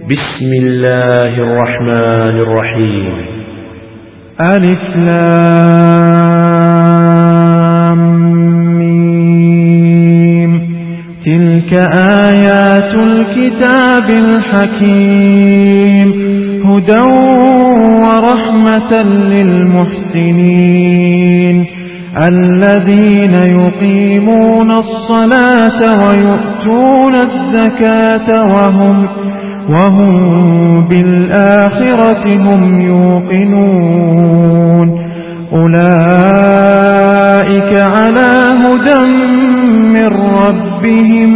بسم الله الرحمن الرحيم. ألف لام ميم. تلك آيات الكتاب الحكيم هدى ورحمة للمحسنين الذين يقيمون الصلاة ويؤتون الزكاة وهم بالآخرة هم يوقنون أولئك على هدى من ربهم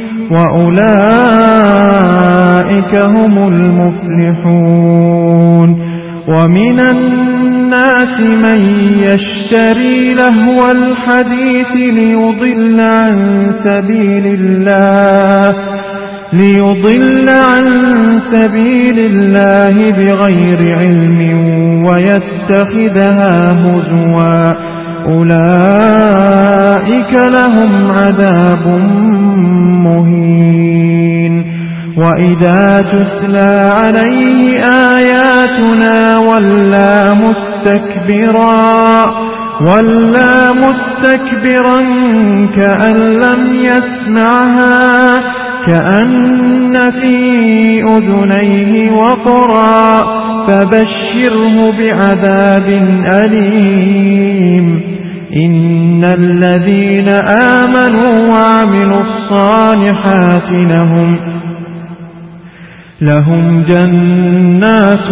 وأولئك هم المفلحون. ومن الناس من يشتري لهو الحديث ليضل عن سبيل الله بغير علم ويتخذها هزوا أولئك لهم عذاب مهين. وإذا تتلى عليه آياتنا ولى مستكبرا كأن لم يسمعها كأن في أذنيه وقرا فبشره بعذاب أليم. إن الذين آمنوا وعملوا الصالحات لهم جنات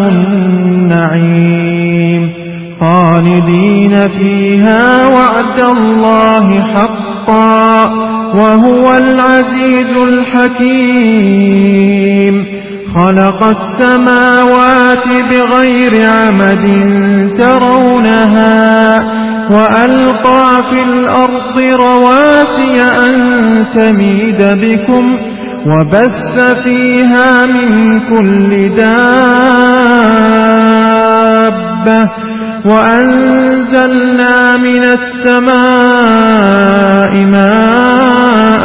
النعيم خالدين فيها وعد الله حقا وهو العزيز الحكيم. خلق السماوات بغير عمد ترونها وألقى في الأرض رواسي أن تميد بكم وبث فيها من كل دابة وأنزلنا من السماء ماء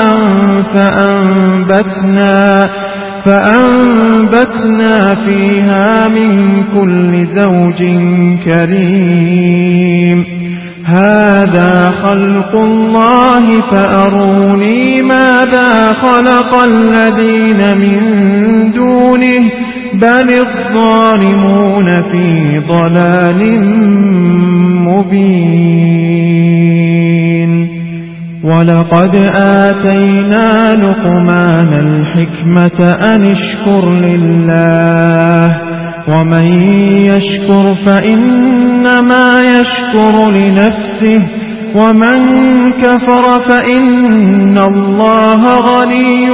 فأنبتنا فيها من كل زوج كريم. هذا خلق الله فأروني ماذا خلق الذين من دونه بل الظالمون في ضلال مبين. ولقد آتينا لقمان الحكمة أن اشكر لله ومن يشكر فإنما يشكر لنفسه ومن كفر فإن الله غني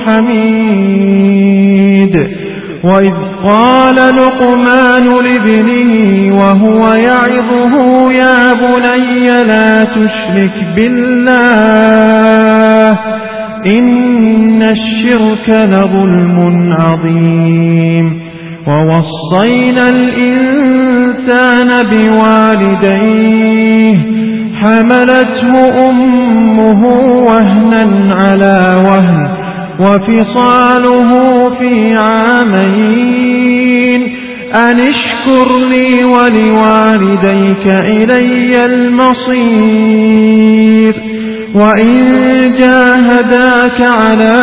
حميد. وإذ قال لقمان لابنه وهو يعظه يا بني لا تشرك بالله إن الشرك لظلم عظيم. ووصينا الإنسان بوالديه حملته أمه وهنا على وهن وفصاله في عامين أن اشكر لي ولوالديك إلي المصير. وإن جاهداك على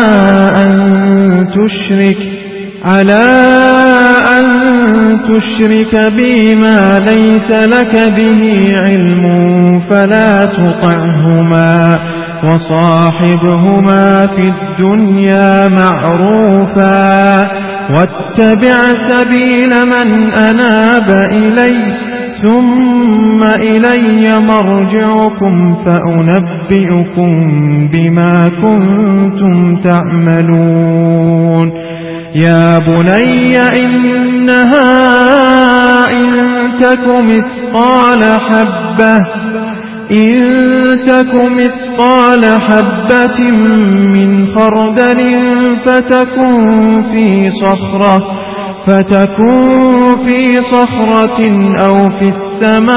أن تشرك بي ما ليس لك به علم فلا تطعهما وصاحبهما في الدنيا معروفا واتبع سبيل من أناب إلي ثم إلي مرجعكم فأنبئكم بما كنتم تعملون. يا بني إنها إن تك مثقال حبة من خردل فتكن في صخرة أو في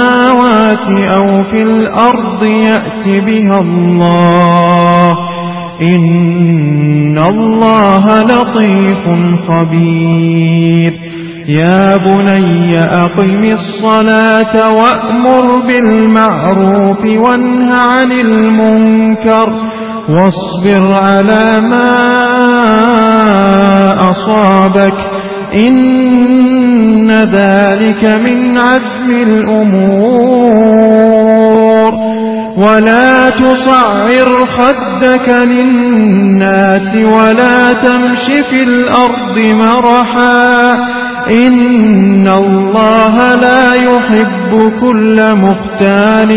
السماوات أو في الأرض يأت بها الله إن الله لطيف خبير يا بني أقم الصلاة وأمر بالمعروف وانه عن المنكر واصبر على ما أصابك إن ذلك من عزم الأمور ولا تصعر خدك للناس ولا تمش في الأرض مرحا إن الله لا يحب كل مختال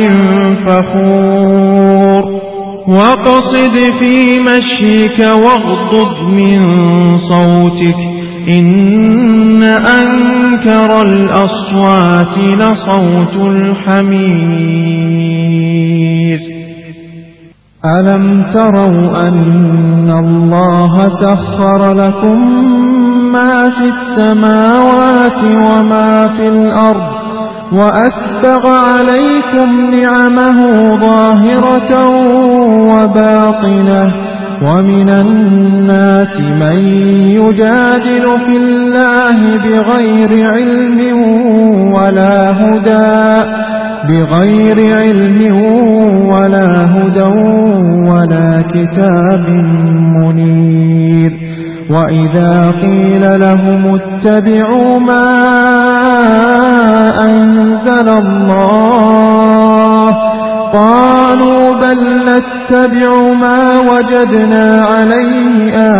فخور واقصد في مشيك واغضض من صوتك إن أنكر الأصوات لصوت الحمير ألم تروا أن الله سخر لكم ما في السماوات وما في الأرض وأسبغ عليكم نعمه ظاهرة وباطنة ومن الناس من يجادل في الله بغير علم ولا هدى ولا كتاب منير وإذا قيل لهم اتبعوا ما أنزل الله قالوا بل نتبع ما وجدنا عليه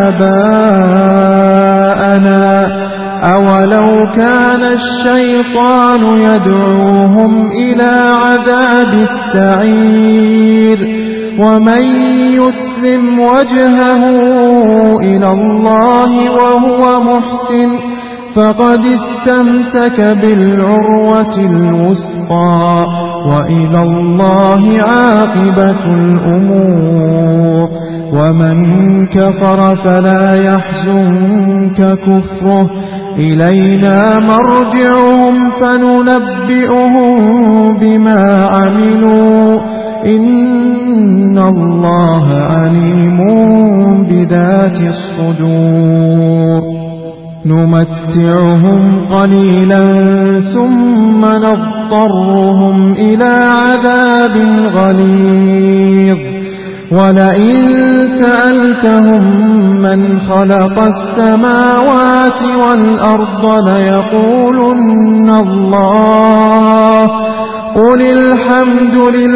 آباءنا أولو كان الشيطان يدعوهم إلى عذاب السعير ومن يسلم وجهه إلى الله وهو محسن فقد استمسك بالعروة الوثقى وإلى الله عاقبة الأمور ومن كفر فلا يحزنك كفره إلينا مرجعهم فننبئهم بما عملوا إن الله عليم بذات الصدور نمتعهم قليلا ثم نضطرهم إلى عذاب غليظ ولئن سألتهم من خلق السماوات والأرض ليقولن الله قل الحمد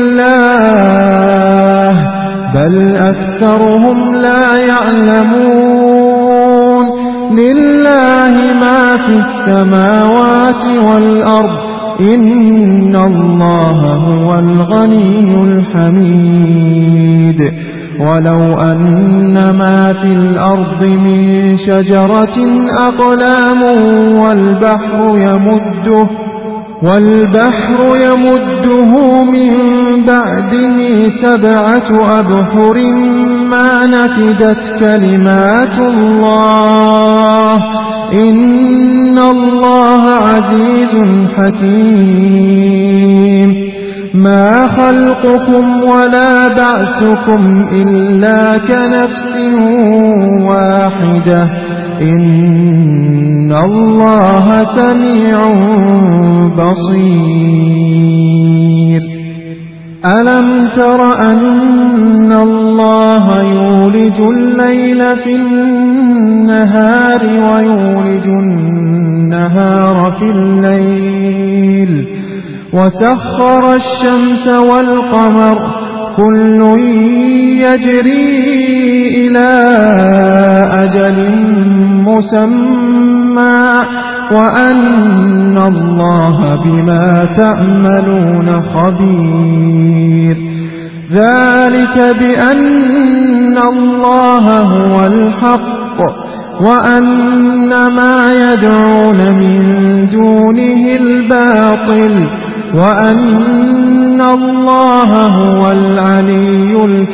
لله بل أكثرهم لا يعلمون لله ما في السماوات والأرض إن الله هو الغني الحميد ولو أن ما في الأرض من شجرة أقلام والبحر يمده من بعده 7 أبحر ما نفدت كلمات الله إن الله عزيز حكيم ما خلقكم ولا بعثكم إلا كنفس واحدة إن الله سميع بصير ألم تر أن الله يولج الليل في النهار ويولج النهار في الليل وسخر الشمس والقمر كل يجري إلى أجل مسمى وأن الله بما تعملون خبير ذلك بأن الله هو الحق وأن ما يدعون من دونه الباطل وأن الله هو العلي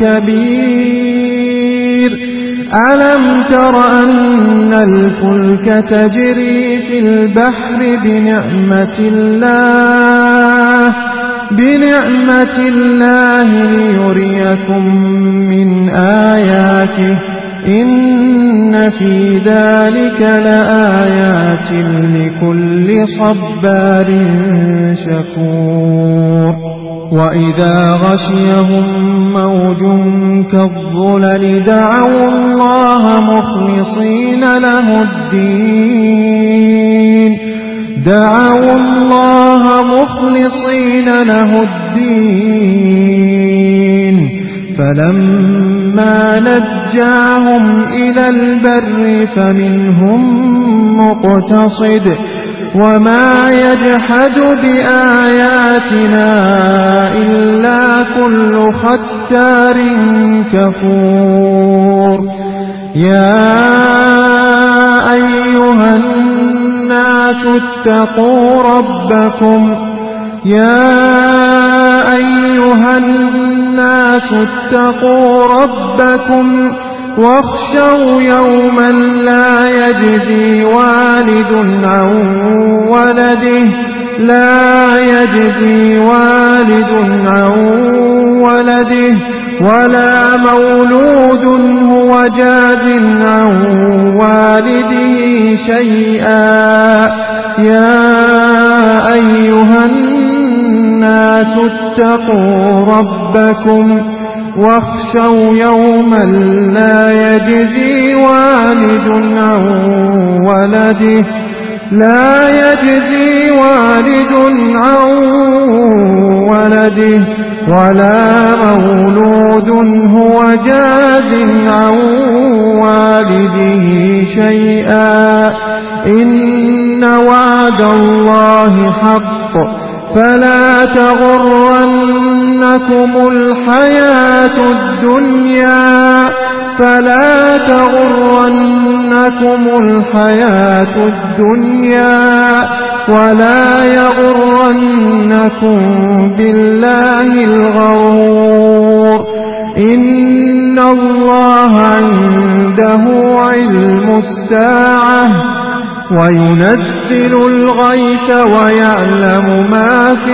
الكبير ألم تر أن الفلك تجري في البحر بنعمة الله ليريكم من آياته إن في ذلك لآيات لكل صبار شكور وإذا غشيهم موج كالظلل دعوا الله مخلصين له الدين فلما نجاهم إلى البر فمنهم مقتصد وما يجحد بآياتنا إلا كل ختار كفور يا أيها الناس اتقوا ربكم واخشوا يوما لا يجزي والد عن ولده ولا مولود هو جاز عن والده شيئا يا أيها الناس اتقوا ربكم واخشوا يوما لا يجزي والد عن ولده ولا مولود هو جاز عن والده شيئا إن وعد الله حق فلا تغرنكم الحياة الدنيا ولا يغرنكم بالله الغرور إن الله عنده علم الساعة وينزل الغيث ويعلم ما في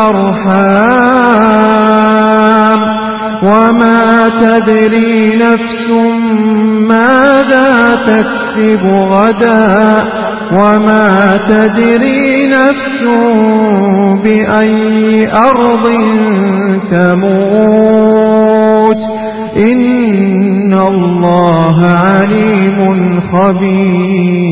الأرحام وما تدري نفس ماذا تكسب غدا وما تدري نفس بأي أرض تموت إن الله عليم خبير